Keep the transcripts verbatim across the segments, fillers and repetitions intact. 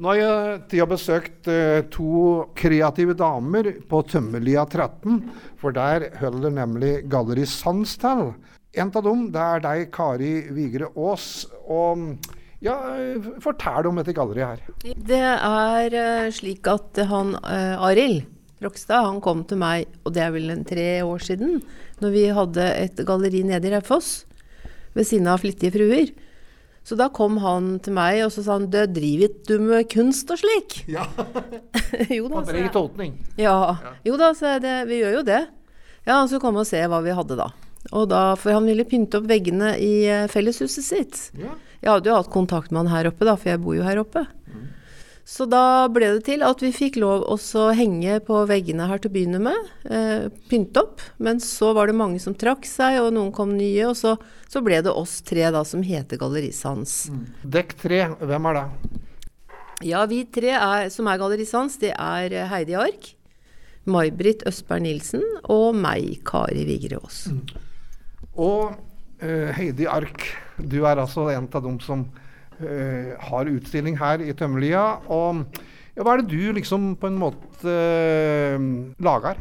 Nå har jeg til å besøkt uh, to kreative damer på Tømmerlia tretten, for der holder nemlig Galleri Sans til. En av dem, det er deg, Kari Vigre Aas, og ja, fortell om dette galleriet her. Det er uh, slik at han, uh, Arild Rokstad, han kom til meg, og det er vel en tre år siden, når vi hadde et galleri nede i Raufoss, ved siden av Flittige fruer. Så da kom han til meg, og så sa han, «Det driver du med kunst og slik?» Ja, jo da, det er en tolkning. Ja, jo da, så det, vi gjør jo det. Ja, han skulle komme og se hva vi hadde da. Og da, for han ville pynte opp veggene i felleshuset sitt. Ja. Jeg hadde jo hatt kontakt med han her oppe da, for jeg bor jo her oppe. Mm. Så da ble det til at vi fikk lov også å henge på veggene her til å begynne med, eh, pynte opp, men så var det mange som trakk seg, og noen kom nye, og så, så ble det oss tre da, som heter Galleri Sans. Mm. Dekk tre, hvem er det? Ja, vi tre er, som er Galleri Sans, det er Heidi Ark, May-Britt Østberg Nilsen, og meg, Kari Vigre Aas. Mm. Og uh, Heidi Ark, du er altså en av dem som Uh, har utstilling her i Tømmerlia, og ja, hva er det du liksom på en måte uh, lager?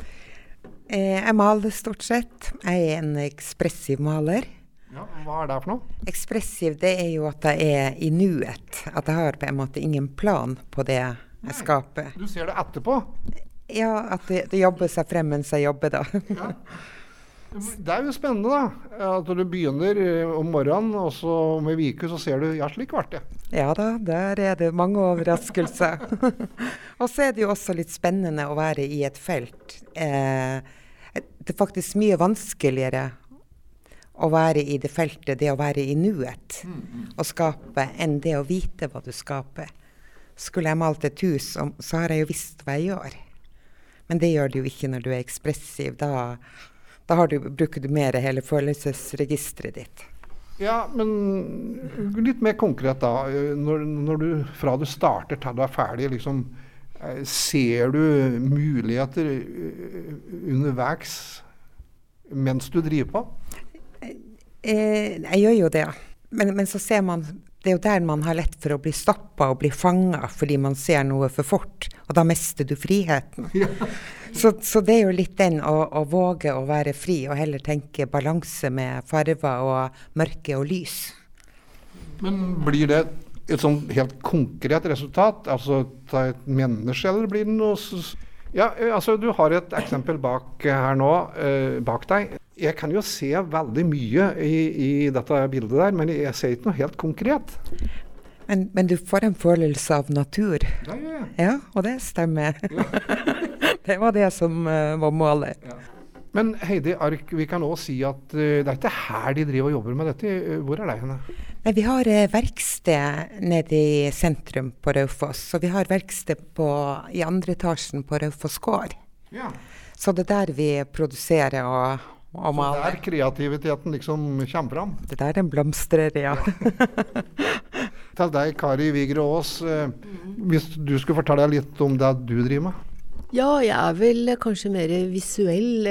Eh, jeg maler stort sett. Jeg er en ekspressiv maler. Ja, hva er det for noe? Ekspressiv, det er jo at jeg er i nuet. At jeg har på en måte ingen plan på det jeg Nei, skaper. Du ser det etterpå? Ja, at det, det jobber seg frem mens jeg jobber da. Ja. Det er jo spennende da, at du begynner om morgenen, og så om en uke så ser du, ja, slik ble det. Ja da, der er det mange overraskelser. Og så er det jo også litt spennende å være i et felt. Eh, det er faktisk mye vanskeligere å være i det feltet, det å være i nuet, mm, mm. og skape, enn det å vite hva du skaper. Skulle jeg malt et hus, så har jeg jo visst hva jeg gjør. Men det gjør du jo ikke når du er ekspressiv, da... Da har du, bruker du mer hele følelsesregistret ditt. Ja, men litt mer konkret da. Når, når du, fra du starter til du er ferdig, liksom, ser du muligheter underveis mens du driver på? Eh, jeg gjør jo det. Men, men så ser man, det er jo der man har lett for å bli stoppet og bli fanget, fordi man ser noe for fort, og da mister du friheten. Ja. Så, så det er jo litt den å, å våge å være fri, og heller tenke balanse med farver og mørke og lys. Men blir det et sånn helt konkret resultat? Altså ta et menneske, eller blir det noe... Ja, altså du har et eksempel bak her nå, eh, bak deg. Jeg kan jo se veldig mye i, i dette bildet der, men jeg ser ikke noe helt konkret. Men, men du får en følelse av natur. Ja, ja, ja. Ja, og det stemmer. Ja. Det var det som uh, var målet. Ja. Men Heidi Ark, vi kan også si at uh, det er ikke her de driver og jobber med dette. Hvor er det henne? Nei, vi har uh, verksted nede i sentrum på Raufoss, og vi har verksted på, i andre etasjen på Raufoss gård. Ja. Så det er der vi produserer og, og maler. Så der kreativiteten liksom kommer fram? Det der den blomstrer, ja. Til deg, Kari Vigre Aas, uh, hvis du skulle fortelle litt om det du driver med? Ja, jeg er vel kanskje mer visuell.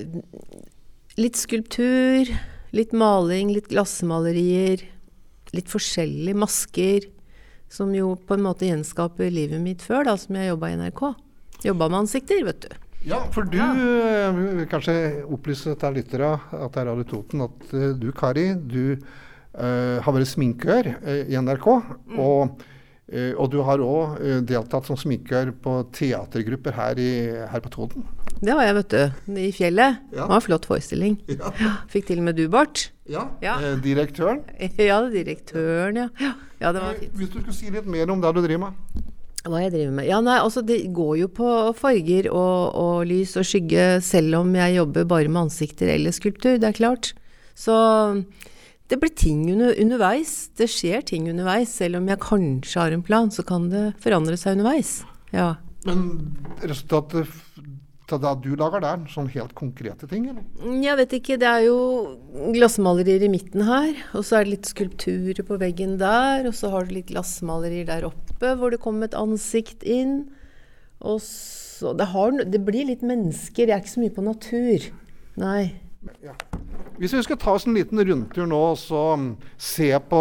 Litt skulptur, litt maling, litt glassmalerier, litt forskjellige masker, som jo på en måte gjenskaper livet mitt før, da, som jeg jobbet i N R K. Jobbet med ansikter, vet du. Ja, for du, ja. vil kanskje opplyse til lyttere at det er Radio Toten, at du, Kari, du uh, har vært sminkør uh, i N R K, mm. og Uh, og du har også uh, deltatt som sminker på teatergrupper her, i, her på Toten. Det var jeg, vet du, i fjellet. Ja. Det var en flott forestilling. Ja. Fikk til med du, Bart. Ja, ja. Uh, direktøren. Ja, direktøren, ja. Ja, ja det var fint. Hvis du skulle si litt mer om det du driver med? Hva jeg driver med? Ja, nei, altså det går jo på farger og, og lys og skygge, selv om jeg jobber bare med ansikter eller skulptur, det er klart. Så... Det blir ting under, underveis. Det skjer ting underveis. Selv om jeg kanskje har en plan, så kan det forandre seg underveis. Ja. Men resultatet av det du lager der, sånn helt konkrete ting, eller? Jeg vet ikke. Det er jo glassmalerier i midten her, og så er det litt skulpturer på veggen der, og så har du litt glassmalerier der oppe, hvor det kommer et ansikt inn. Og så, det, har, det blir litt mennesker. Jeg er ikke så mye på natur. Nei. Ja. Hvis vi skal ta oss en liten rundtur nå, så se på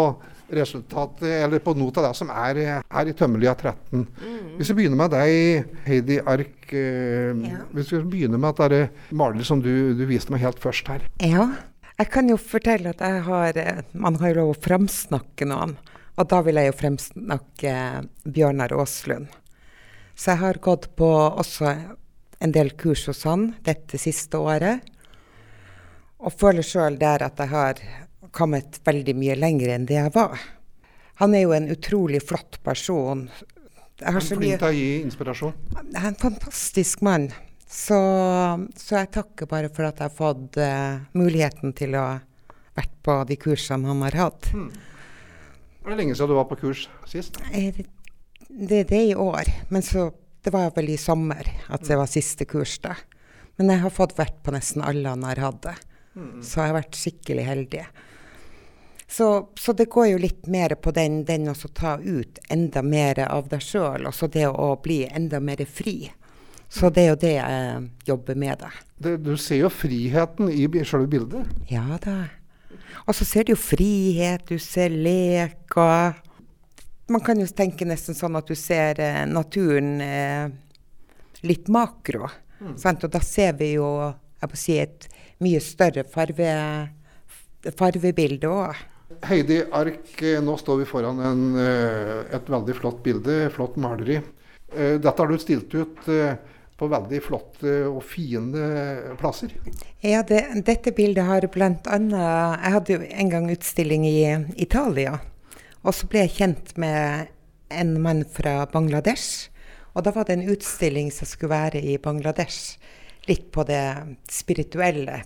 resultatet, eller på noe av det som er, er i Tømmerlia tretten. Mm. Hvis vi begynner med deg, Heidi Ark, eh, ja. Hvis vi begynner med at det er maler som du, du viste meg helt først her. Ja, jeg kan jo fortelle at jeg har, man har jo lov å fremsnakke noen, og da vil jeg jo fremsnakke Bjørnar Aaslund. Så jeg har gått på også en del kurs hos han dette siste året, og føler selv der at jeg har kommet veldig mye lenger enn det jeg var. Han er jo en utrolig flott person. Jeg har så mye... å gi inspirasjon. Han er en fantastisk mann. Så, så jeg takker bare for at jeg har fått uh, muligheten til å vært på de kursene han har hatt. Hmm. Er det lenge siden du var på kurs sist? Det, det er det i år, men så, det var vel i sommer at det var siste kurs da. Men jeg har fått vært på nesten alle han har hatt det. Hmm. Så jeg har vært skikkelig heldig. Så, så det går jo litt mer på den, den å ta ut enda mer av deg selv, og så det å bli enda mer fri. Så det er jo det jeg jobber med da. Det, du ser jo friheten i selve bildet. Ja da. Og så ser du jo frihet, du ser lek, og man kan jo tenke nesten sånn at du ser eh, naturen eh, litt makro. Mm. Sant? Og da ser vi jo, jeg må si, et mye større farve, farvebilde også. Heidi Ark, nå står vi foran en, et veldig flott bilde, flott maleri. Dette har du stilt ut på veldig flotte og fine plasser. Ja, det, dette bildet har blant annet, jeg hadde jo en gang utstilling i Italia, og så ble jeg kjent med en mann fra Bangladesh, og da var det en utstilling som skulle være i Bangladesh, litt på det spirituelle.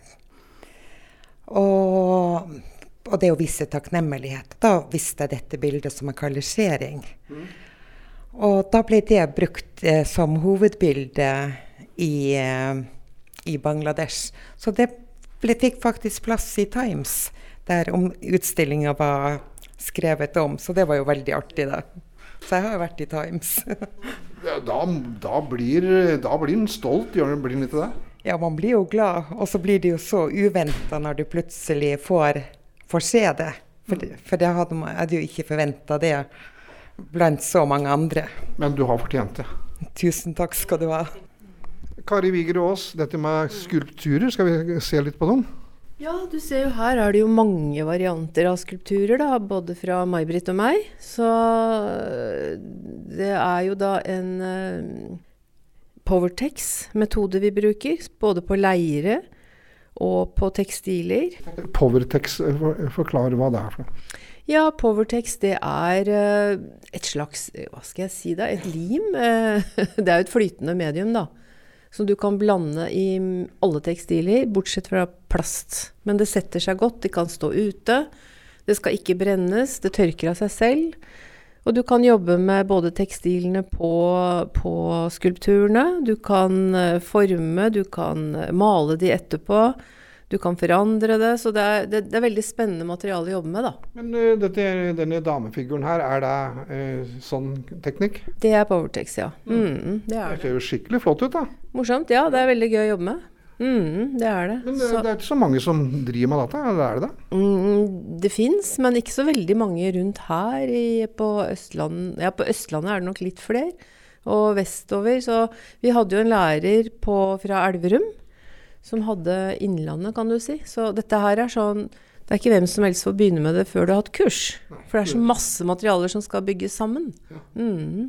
Og, og det å vise takknemmelighet, da visste jeg dette bildet som jeg kaller skjering. Mm. Og da ble det brukt eh, som hovedbilde i, eh, i Bangladesh. Så det ble, fikk faktisk plass i Times, der om utstillingen var skrevet om. Så det var jo veldig artig da. Så jeg har jo vært i Times. Ja, da, da blir da blir den stolt, gjør den, blir den ikke det? Ja, man blir jo glad, og så blir det jo så uventet når du plutselig får, får se det. For, mm. for det hadde man, hadde jo ikke forventet det blant så mange andre. Men du har fortjent det. Tusen takk skal du ha. Kari Viger Aas, dette med skulpturer, skal vi se litt på dem? Ja, du ser jo her er det jo mange varianter av skulpturer da, både fra May-Britt og meg. Så det er jo da en uh, Powertex-metode vi bruker, både på leire og på tekstiler. Powertex, forklar hva det er for noe. Ja, Powertex, det er uh, et slags, hva skal jeg si da, et lim. Uh, det er jo et flytende medium da, som du kan blande i alle tekstiler, bortsett fra plast. Men det setter seg godt, det kan stå ute, det skal ikke brennes, det tørker av seg selv. Og du kan jobbe med både tekstilene på, på skulpturene, du kan uh, forme, du kan male de etterpå, du kan forandre det, så det er, det, det er veldig spennende materiale å jobbe med da. Men uh, dette, denne damefiguren her, er det uh, sånn teknikk? Det er Powertex, ja. Mm, det er det. Det ser jo skikkelig flott ut da. Morsomt, ja. Det er veldig gøy å jobbe med. Mm, det er det. Men det, det er ikke så mange som driver med dette, eller er det det? Mm, det finnes, men ikke så veldig mange rundt her i, på Østlandet. Ja, på Østlandet er det nok litt flere, og vestover. Så vi hadde jo en lærer på, fra Elverum, som hadde Innlandet, kan du si. Så dette her er sånn, det er ikke hvem som helst får begynne med det før du har hatt kurs. For det er så masse materialer som skal bygges sammen. Mm.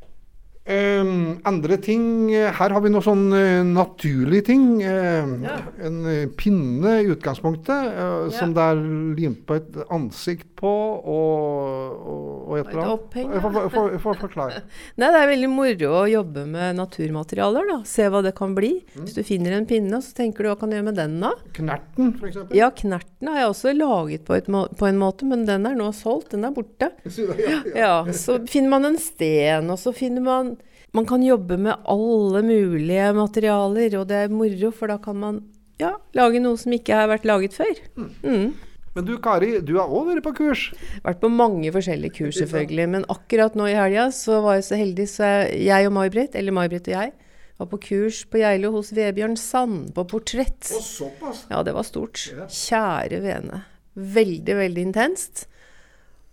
Um, andre ting, her har vi noe sånn uh, naturlige ting. Uh, ja. En uh, pinne i utgangspunktet, uh, ja. Som det er limt på et ansikt på, og, og, og et eller annet. Oppheng, ja. For, for, for, forklar. Nei, det er veldig moro å jobbe med naturmaterialer da. Se hva det kan bli. Mm. Hvis du finner en pinne, så tenker du hva kan du gjøre med den da? Knerten, for eksempel? Ja, knerten har jeg også laget på, et må- på en måte, men den er nå solgt, den er borte. Ja, ja. Ja, så finner man en sten, og så finner man Man kan jobbe med alle mulige materialer, og det er moro, for da kan man ja, lage noe som ikke har vært laget før. Mm. Mm. Men du, Kari, du har også vært på kurs. Vært på mange forskjellige kurs, selvfølgelig. Men akkurat nå i helga så var jeg så heldig, så jeg og May-Britt, eller May-Britt og jeg, var på kurs på Geilo hos Vebjørn Sand, på portrett. Å, såpass? Ja, det var stort. Kjære vene. Veldig, veldig intenst.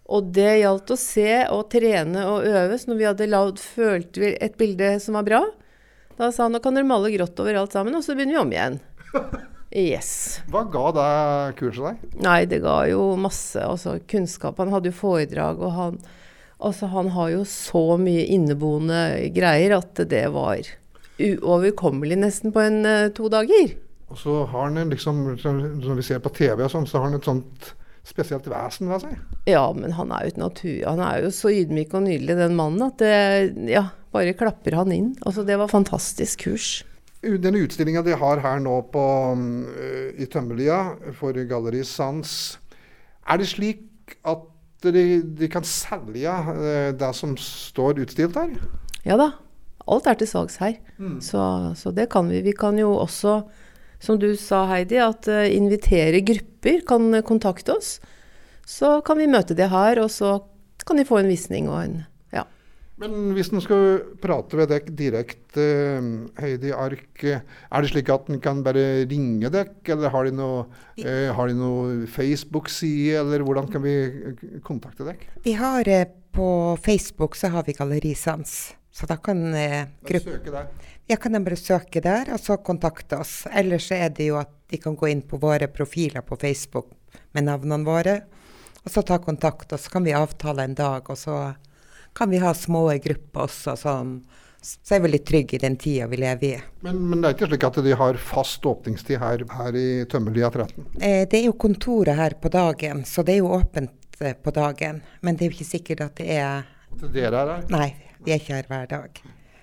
Og det gjaldt å se og trene og øve, så når vi hadde laget, følte vi et bilde som var bra, da sa han, nå kan dere male grått over alt sammen, og så begynner vi om igjen. Yes. Hva ga det kurset deg? Nei, det ga jo masse, altså kunnskap. Han hadde jo foredrag, og han, altså, han har jo så mye inneboende greier at det var uoverkommelig nesten på en uh, to dager. Og så har han liksom, som vi ser på T V og sånn, så har han et sånt spesielt vesen ved seg. Ja, men han er jo et natur, han er jo så ydmyk og nydelig, den mannen, at det, ja, bare klapper han inn. Altså, det var fantastisk kurs. Den utstillingen de har her nå på, uh, i Tømmerlia for Galleri Sans, er det slik at de, de kan selge uh, det som står utstilt her? Ja da, alt er til salgs her. Mm. Så, så det kan vi. Vi kan jo også, som du sa Heidi, at uh, invitere grupper kan uh, kontakte oss. Så kan vi møte det her, og så kan de få en visning og en, ja. Men hvis en skal prate ved deg direkte, Heidi Ark, er det slik at en kan bare ringe deg, eller har de noe, eh, har de noe Facebook-side, eller hvordan kan vi kontakte deg? Vi har eh, på Facebook så har vi Galleri Sans, så da kan eh, gruppe... Søke der? Ja, kan de bare søke der, og så kontakte oss. Ellers er det jo at de kan gå inn på våre profiler på Facebook med navnene våre, og så ta kontakt, og så kan vi avtale en dag, og så kan vi ha små grupper også, som, så er vi litt trygge i den tiden vi lever i. Men, men det er ikke slik at de har fast åpningstid her, her i Tømmerlia tretten? Eh, det er jo kontoret her på dagen, så det er jo åpent eh, på dagen, men det er jo ikke sikkert at det er... At dere er her? Nei, vi er ikke her hver dag.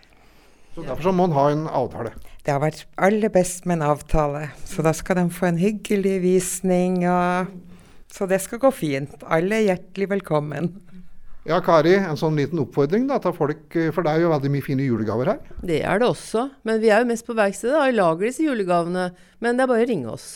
Så derfor så må man ha en avtale? Det har vært aller best med en avtale, så da skal de få en hyggelig visning, og... så det skal gå fint. Alle er hjertelig velkommen. Ja, Kari, en sånn liten oppfordring da, til folk, for det er jo veldig mye fine julegaver her. Det er det også, men vi er jo mest på verkstedet da, og lager disse julegavene, men det er bare å ringe oss.